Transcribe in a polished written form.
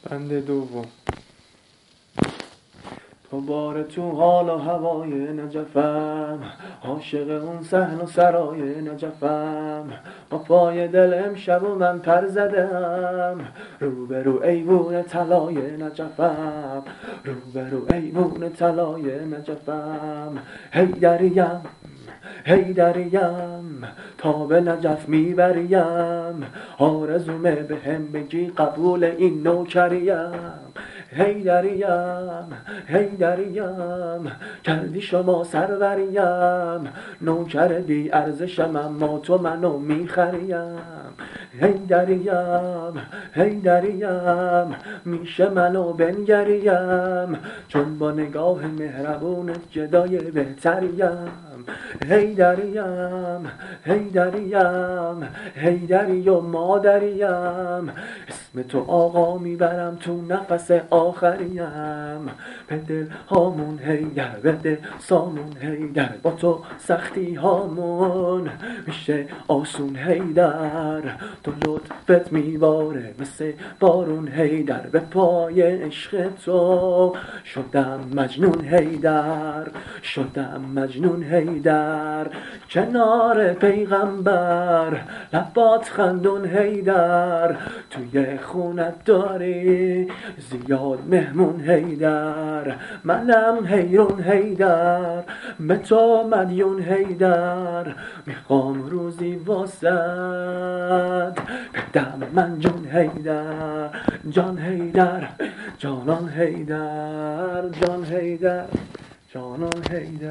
بند دوم. دوباره تو حال و هوای نجفم، عاشق اون صحن و سرای نجفم. با پای دل امشب و من پر زدم، روبرو ایوون طلای نجفم، روبرو ایوون طلای نجفم. هیدریم هیدریم تا به نجف میبریم، آرزومه به هم بگی قبول این نوکریم. هیدریم هیدریم کردی شما سروریم، نوکر بی ارزشم اما تو منو میخریم. هیدریم هیدریم میشه منو بنگریم، چون با نگاه مهربونت جدای بهتریم. هیدریم هیدریم هیدری و مادریم، اسم تو آقا میبرم تو نفس آخریم. به دل هامون هیدر، به دل سامون هیدر، با تو سختی هامون میشه آسون هیدر. تو لطفت میباره مثل بارون هیدر، به پای عشق تو شدم مجنون هیدر، شدم مجنون هیدر. کنار پیغمبر لبات خندون هیدر، توی خونت داری زیاد مهمون هیدر. منم حیرون هیدر، به تو مدیون هیدر، میخوام روزی واسد بدم من جون هیدر. جان هیدر جانان هیدر، جان هیدر جانان هیدر.